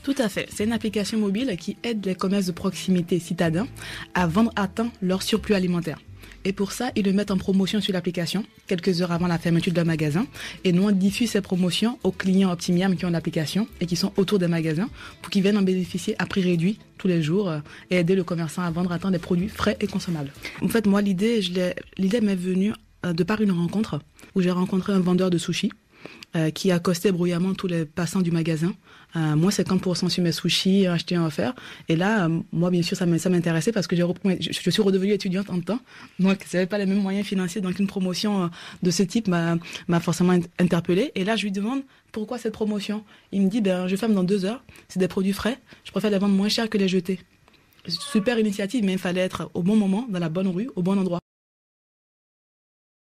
Tout à fait. C'est une application mobile qui aide les commerces de proximité citadins à vendre à temps leur surplus alimentaire. Et pour ça, ils le mettent en promotion sur l'application, quelques heures avant la fermeture de leur magasin. Et nous, on diffuse ces promotions aux clients Optimium qui ont l'application et qui sont autour des magasins pour qu'ils viennent en bénéficier à prix réduit tous les jours et aider le commerçant à vendre à temps des produits frais et consommables. En fait, moi, l'idée m'est venue de par une rencontre où j'ai rencontré un vendeur de sushis qui accostait bruyamment tous les passants du magasin. Moins 50% sur mes sushis, achetés en offert. Et là, moi, bien sûr, ça m'intéressait parce que je suis redevenue étudiante en temps. Donc, je n'avais pas les mêmes moyens financiers. Donc, une promotion de ce type m'a forcément interpellée. Et là, je lui demande pourquoi cette promotion. Il me dit, je ferme dans 2 heures. C'est des produits frais. Je préfère les vendre moins cher que les jeter. Super initiative, mais il fallait être au bon moment, dans la bonne rue, au bon endroit.